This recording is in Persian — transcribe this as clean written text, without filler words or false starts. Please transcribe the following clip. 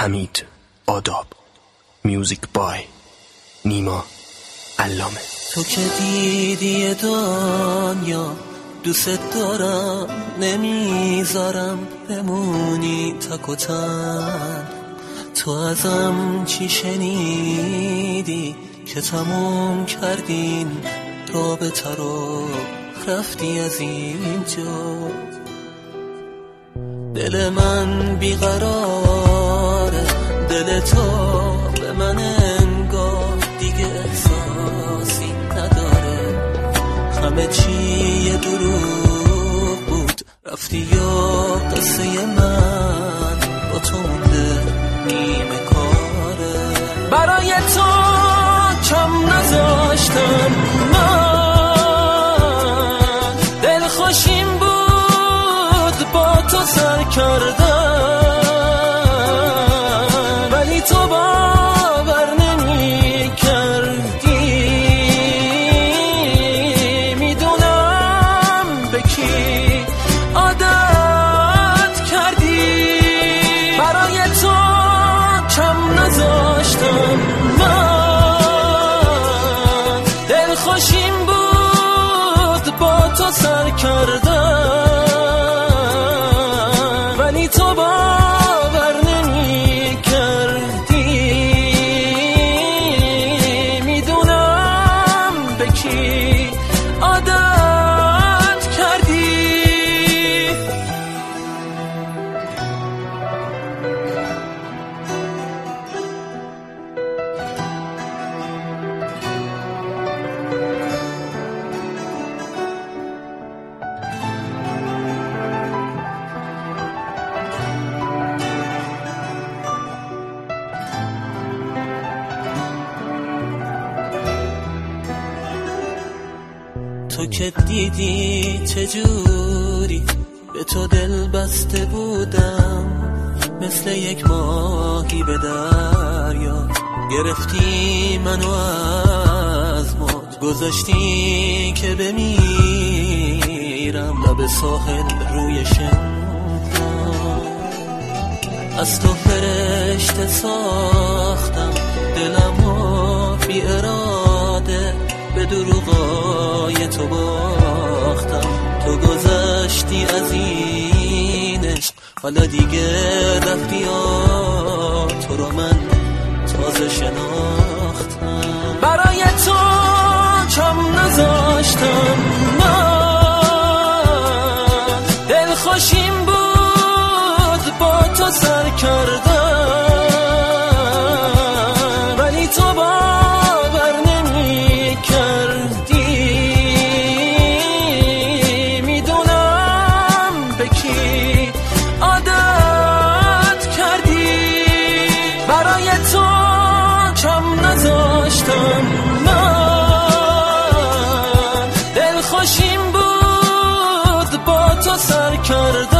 حمید آداب. میوزیک بای نیما علامه. تو که دیدی دنیا دوست دارم، نمیذارم بمونی تک و تن. تو ازم چی شنیدی که تموم کردین رابطه رو، رفتی از اینجا. دل من بیقراره، دل تو به من انگار دیگه احساسی نداره. همه چی یه دروغ بود، رفتی یا قصه من با تو مونده نیمه کاره. برای تو کم نذاشتم من، دل خوشیم بود با تو سر کردم، ولی تو باور نمی کردی. میدونم به کی عادت کردی. برای تو کم نذاشتم من، دل خوشیم بود با تو سر کردم، ولی تو باور نمی کردی. میدونم به کی عادت کردی. تو که دیدی چجوری به تو دل بسته بودم، مثل یک ماهی به دریا گرفتی منو از موج، گذاشتی که بمیرم لب ساحل روی شمال. از تو فرشته ساختم دلمو بی اراده، به دروغای تو باختم. تو گذشتی از این عشق، حالا دیگه رفتی تو رو من تازه شناختم. برای تو کم نذاشتم من، دل خوشیم بود با تو سر کردم، ولی تو باور نمی کردی. میدونم به کی عادت کردی. برای تو کم نذاشتم من، دل خوشیم بود با تو سر کردم،